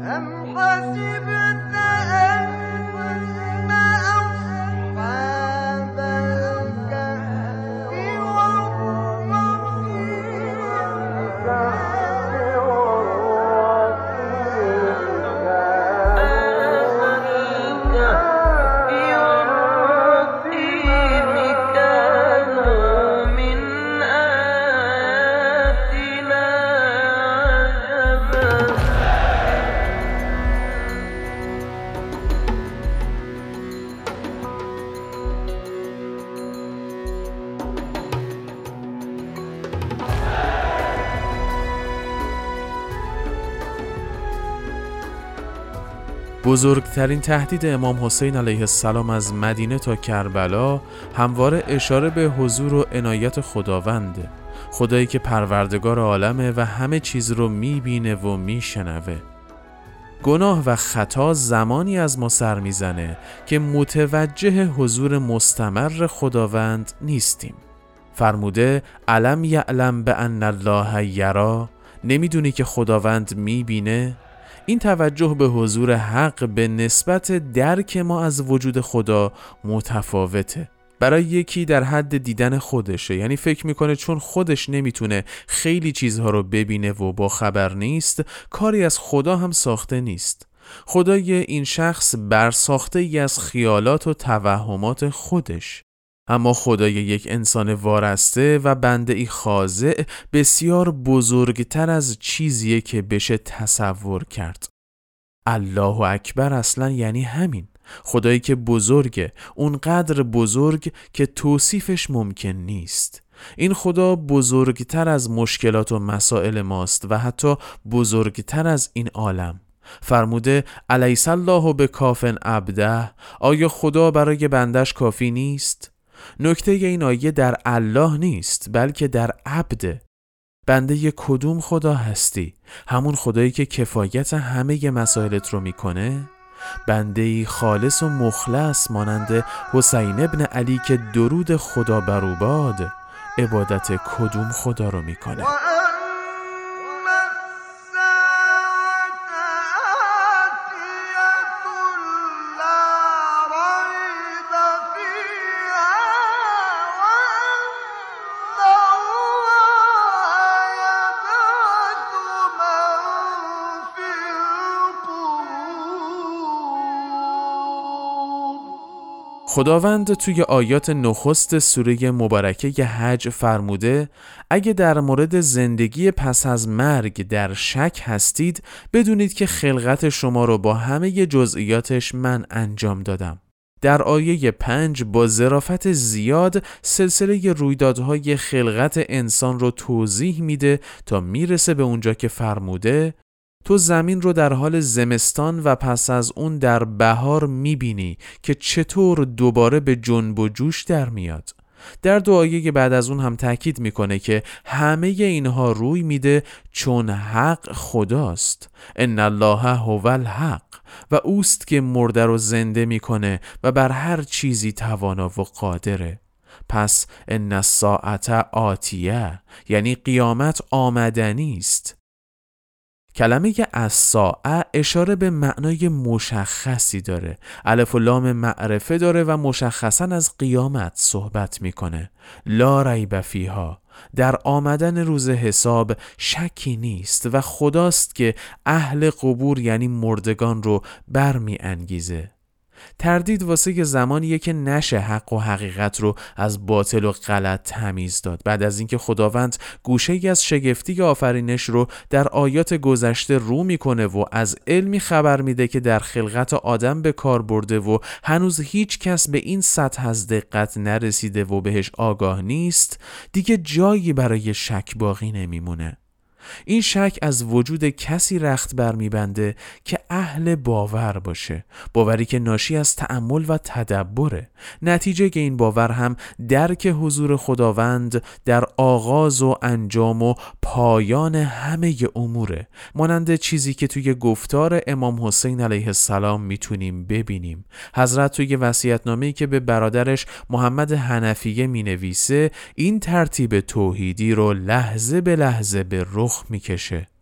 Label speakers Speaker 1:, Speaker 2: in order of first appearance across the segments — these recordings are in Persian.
Speaker 1: بزرگترین تهدید امام حسین علیه السلام از مدینه تا کربلا همواره اشاره به حضور و عنایت خداونده، خدایی که پروردگار عالمه و همه چیز رو میبینه و میشنوه. گناه و خطا زمانی از ما سر میزنه که متوجه حضور مستمر خداوند نیستیم. فرموده الم یعلم بأن الله یری، نمیدونی که خداوند میبینه؟ این توجه به حضور حق به نسبت درک ما از وجود خدا متفاوته. برای یکی در حد دیدن خودشه، یعنی فکر میکنه چون خودش نمیتونه خیلی چیزها رو ببینه و با خبر نیست، کاری از خدا هم ساخته نیست. خدای این شخص برساخته ای از خیالات و توهمات خودش. اما خدای یک انسان وارسته و بنده ای خاضع بسیار بزرگتر از چیزیه که بشه تصور کرد. الله اکبر اصلا یعنی همین، خدایی که بزرگه، اونقدر بزرگ که توصیفش ممکن نیست. این خدا بزرگتر از مشکلات و مسائل ماست و حتی بزرگتر از این عالم. فرموده الیس الله بکاف عبده، آیا خدا برای بندش کافی نیست؟ نکته این آیه در الله نیست بلکه در عبده. بنده کدوم خدا هستی؟ همون خدایی که کفایت همه مسائلت رو میکنه؟ بنده‌ای خالص و مخلص مانند حسین ابن علی که درود خدا بر او باد، عبادت کدوم خدا رو میکنه؟ خداوند توی آیات نخست سوره مبارکه حج فرموده اگه در مورد زندگی پس از مرگ در شک هستید، بدونید که خلقت شما رو با همه جزئیاتش من انجام دادم. در آیه 5 با ظرافت زیاد سلسله رویدادهای خلقت انسان رو توضیح میده تا میرسه به اونجا که فرموده تو زمین رو در حال زمستان و پس از اون در بهار میبینی که چطور دوباره به جنب و جوش در میاد. در دعایه بعد از اون هم تاکید میکنه که همه اینها روی میده چون حق خداست. ان الله هو الحق، و اوست که مرده رو زنده میکنه و بر هر چیزی توانا و قادره. پس ان الساعة آتیه، یعنی قیامت آمدنی است. کلمه الساعه اشاره به معنای مشخصی داره. الف و لام معرفه داره و مشخصاً از قیامت صحبت میکنه. لا ریب فیها، در آمدن روز حساب شکی نیست و خداست که اهل قبور یعنی مردگان رو برمی انگیزه. تردید واسه زمانیه که نشه حق و حقیقت رو از باطل و غلط تمیز داد. بعد از اینکه خداوند گوشه‌ای از شگفتی آفرینش رو در آیات گذشته رو میکنه و از علمی خبر میده که در خلقت آدم به کار برده و هنوز هیچ کس به این سطح از دقت نرسیده و بهش آگاه نیست، دیگه جایی برای شک باقی نمیمونه. این شک از وجود کسی رخت برمیبنده که اهل باور باشه، باوری که ناشی از تأمل و تدبره. نتیجه این باور هم درک حضور خداوند در آغاز و انجام و پایان همه اموره، مانند چیزی که توی گفتار امام حسین علیه السلام میتونیم ببینیم. حضرت توی وصیت‌نامه‌ای که به برادرش محمد حنفیه مینویسه این ترتیب توحیدی رو لحظه به لحظه به رخ میکشه.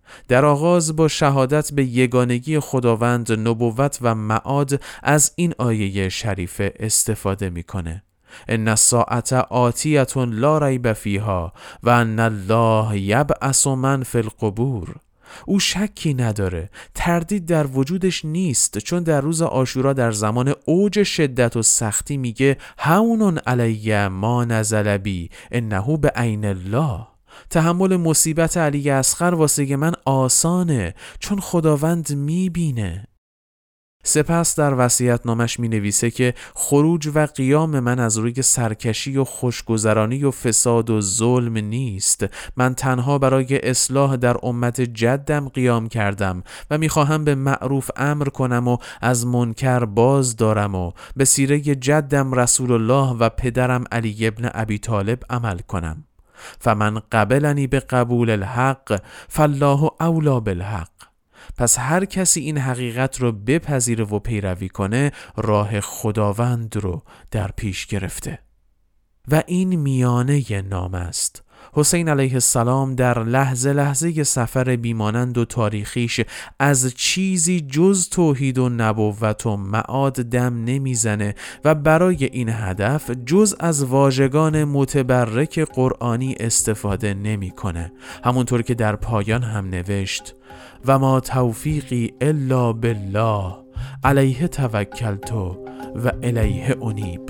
Speaker 1: در آغاز با شهادت به یگانگی خداوند، نبوت و معاد از این آیه شریفه استفاده میکنه. ان الساعة آتیة لا ریب فیها و ان الله یبعث من فی القبور. او شکی نداره، تردید در وجودش نیست، چون در روز عاشورا در زمان اوج شدت و سختی میگه هون علی ما نزل بی انه بعین الله. تحمل مصیبت علی اصغر واسه من آسانه، چون خداوند میبینه. سپس در وصیت‌نامش می‌نویسه که خروج و قیام من از روی سرکشی و خوشگذرانی و فساد و ظلم نیست. من تنها برای اصلاح در امت جدم قیام کردم و می‌خواهم به معروف امر کنم و از منکر باز دارم و به سیره جدم رسول الله و پدرم علی ابن ابی طالب عمل کنم. فمن قبلنی به قبول الحق فالله اولی بالحق. پس هر کسی این حقیقت رو بپذیره و پیروی کنه، راه خداوند رو در پیش گرفته. و این میانه نام است. حسین علیه السلام در لحظه لحظه سفر بیمانند و تاریخیش از چیزی جز توحید و نبوت و معاد دم نمیزنه و برای این هدف جز از واژگان متبرک قرآنی استفاده نمیکنه. همونطور که در پایان هم نوشت و ما توفیقی الا بالله علیه توکلت و الیه انیب.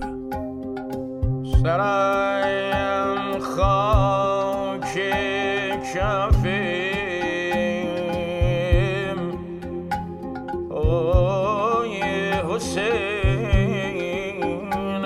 Speaker 2: سرایم خاک کفیم اوی حسین.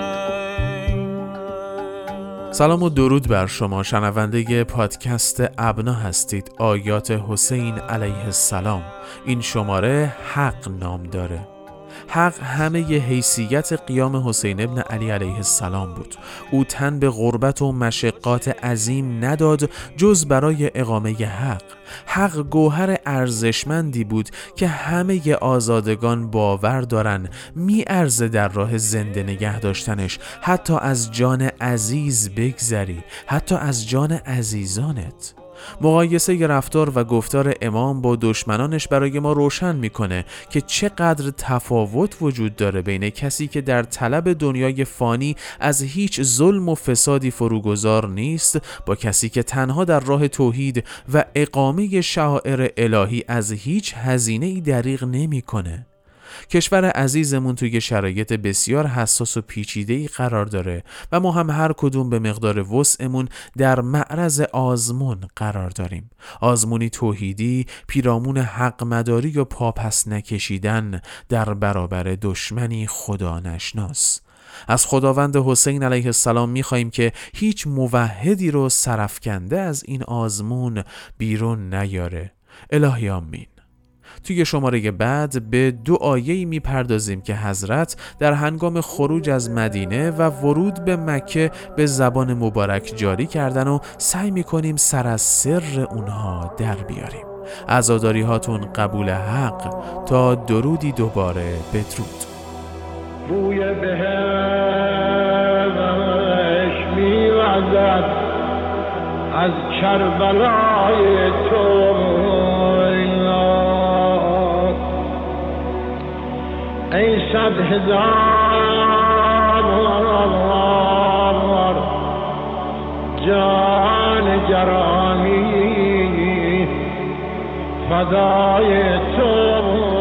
Speaker 1: سلام و درود بر شما شنونده پادکست ابنا هستید. آیات حسین علیه السلام. این شماره حق نام داره. حق همه ی حیثیت قیام حسین ابن علی علیه السلام بود. او تن به غربت و مشقات عظیم نداد جز برای اقامه حق. حق گوهر ارزشمندی بود که همه ی آزادگان باور دارن میارزه در راه زنده نگه داشتنش، حتی از جان عزیز بگذری، حتی از جان عزیزانت. مقایسه رفتار و گفتار امام با دشمنانش برای ما روشن میکنه که چقدر تفاوت وجود داره بین کسی که در طلب دنیای فانی از هیچ ظلم و فسادی فروگذار نیست با کسی که تنها در راه توحید و اقامه شعائر الهی از هیچ هزینه‌ای دریغ نمیکنه. کشور عزیزمون توی شرایط بسیار حساس و پیچیده‌ای قرار داره و ما هم هر کدوم به مقدار وسعمون در معرض آزمون قرار داریم. آزمونی توحیدی، پیرامون حق مداری و پاپس نکشیدن در برابر دشمنی خدا نشناس. از خداوند حسین علیه السلام می‌خوایم که هیچ موحدی رو سرافکنده از این آزمون بیرون نیاره. الهی آمین. توی شماره بعد به دو آیه‌ای میپردازیم که حضرت در هنگام خروج از مدینه و ورود به مکه به زبان مبارک جاری کردن و سعی میکنیم سر از سر اونها در بیاریم. عزاداری هاتون قبول حق تا درودی دوباره بدرود.
Speaker 2: بوی بهش میوزد از کربلای تو، ای 100,000 جان گرامی فدای تو.